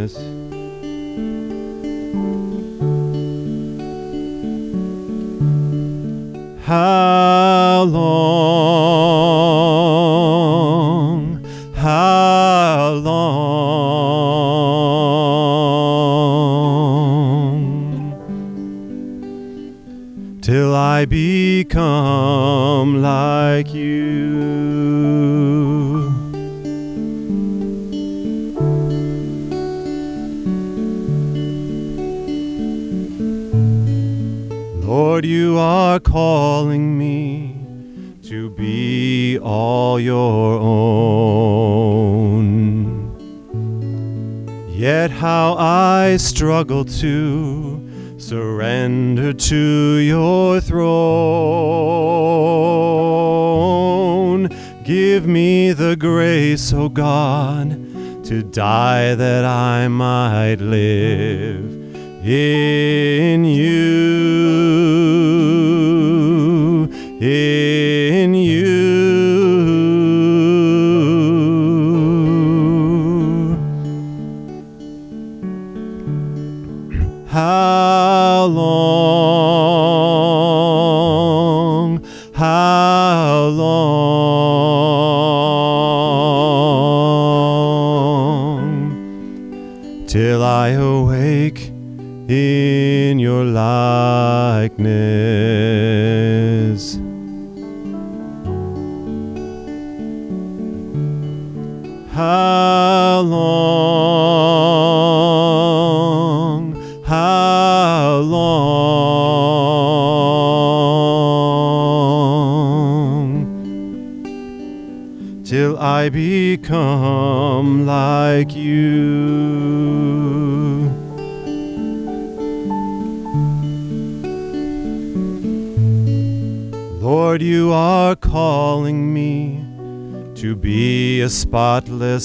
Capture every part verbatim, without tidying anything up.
darkness. How long, how long, till I become like you? Lord, you are calling me to be all your own. Yet how I struggle to surrender to your throne. Give me the grace, O God, to die that I might live in you, in you. How long, how long, till I awake in your likeness? How long, how long, till I become like you? Lord, you are calling me to be a spotless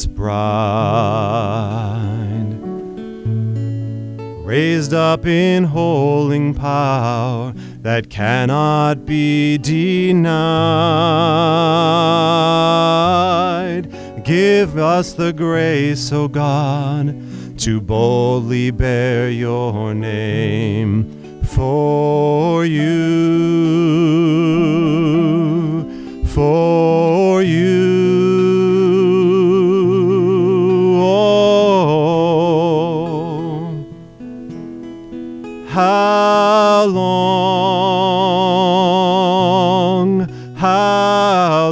bride, raised up in holy power that cannot be denied. Give us the grace, O God, to boldly bear your name. For you, for you, oh. How long, how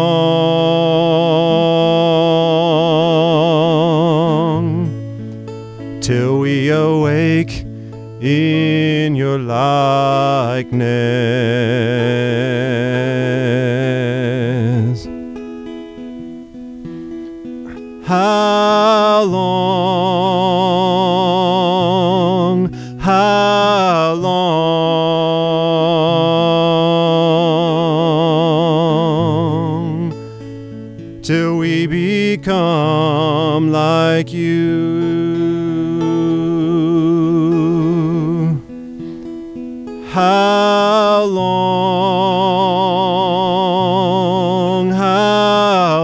long, till we awake in your likeness? How long, how long, till we become like you? How long, how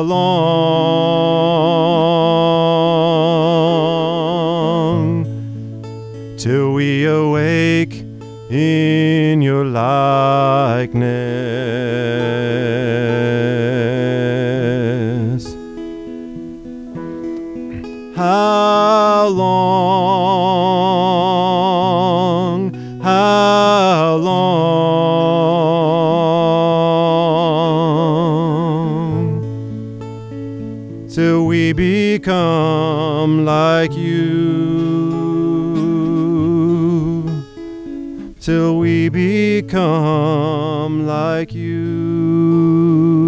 long, till we awake in your likeness? How long, how long, till we become like you, till we become like you?